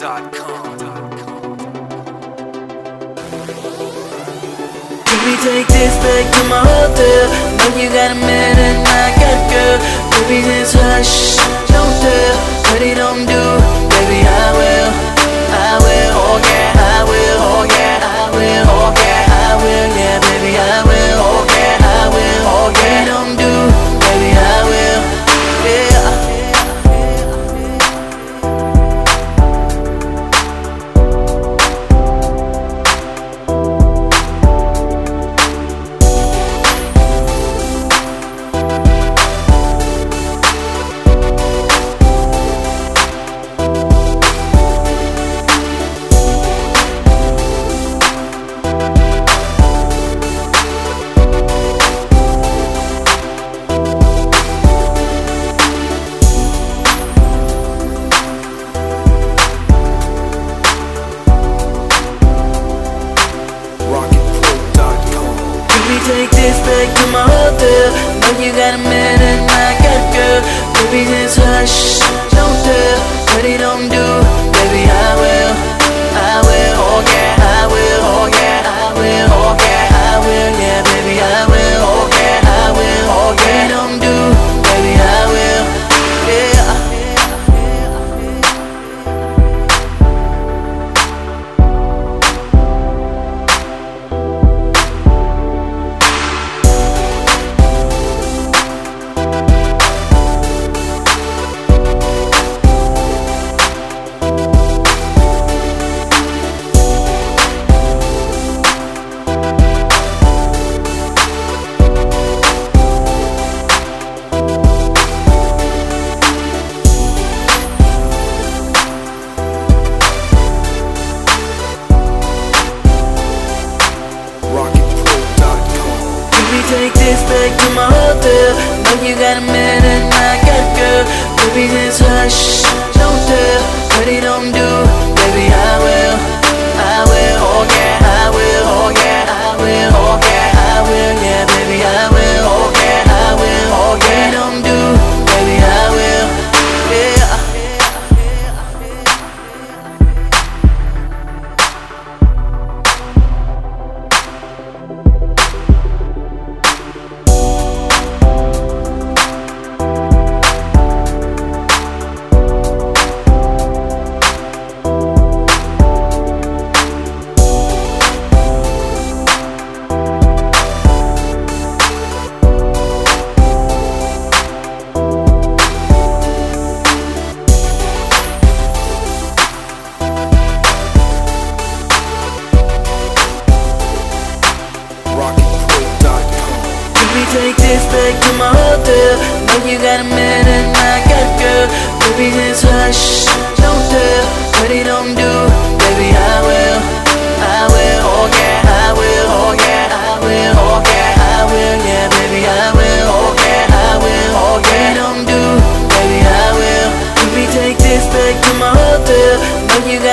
Baby, take this back to my hotel. Know you got a man and I got a girl. Baby, just hush, don't tell. What he don't do, baby, I will. Oh yeah, I will. Oh yeah, I will. Oh yeah, I will. Yeah, baby, I will. Oh yeah, I will. Oh yeah, what he don't do, baby, I will. Yeah. Take this back to my hotel. Know you got a man and I got a girl. Baby, just hush, don't tell. What he don't do, baby, I will. Oh yeah, I will. Oh yeah, I will. Oh yeah, I will. Yeah, baby, I will. Oh yeah, I will. Oh yeah, what he don't do, baby, I will. Yeah. Take this back to my hotel. Know you got a man and I got a girl. Baby, just hush, don't tell. What he don't do, baby, I will. Oh yeah, I will. Oh yeah, I will. Oh yeah, I will. Yeah, baby, I will. Oh yeah, I will. Oh yeah, what he don't do, baby, I will. Yeah. Take this back to my hotel. Know you got a man and I got a girl. Baby, just hush, don't tell. What he don't do, baby, I will. Oh yeah, I will. Oh yeah, I will. Oh yeah, I will. Yeah, baby, I will. Oh yeah, I will. Oh yeah, what he don't do, baby, I will. Baby, take this back to my hotel. Know you